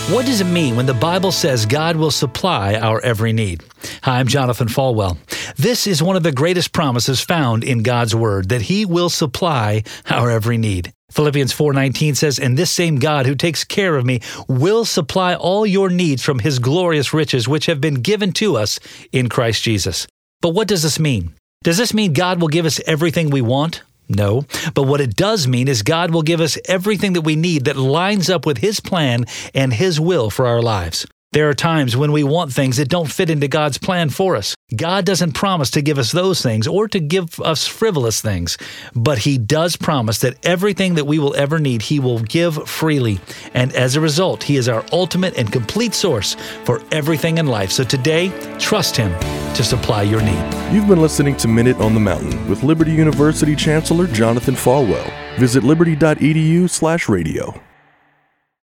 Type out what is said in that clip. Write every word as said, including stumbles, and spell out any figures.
What does it mean when the Bible says God will supply our every need? Hi, I'm Jonathan Falwell. This is one of the greatest promises found in God's Word, that He will supply our every need. Philippians four nineteen says, "And this same God who takes care of me will supply all your needs from His glorious riches, which have been given to us in Christ Jesus." But what does this mean? Does this mean God will give us everything we want? No, but what it does mean is God will give us everything that we need that lines up with His plan and His will for our lives. There are times when we want things that don't fit into God's plan for us. God doesn't promise to give us those things or to give us frivolous things, but He does promise that everything that we will ever need, He will give freely. And as a result, He is our ultimate and complete source for everything in life. So today, trust Him to supply your need. You've been listening to Minute on the Mountain with Liberty University Chancellor Jonathan Falwell. Visit liberty dot e d u slash radio.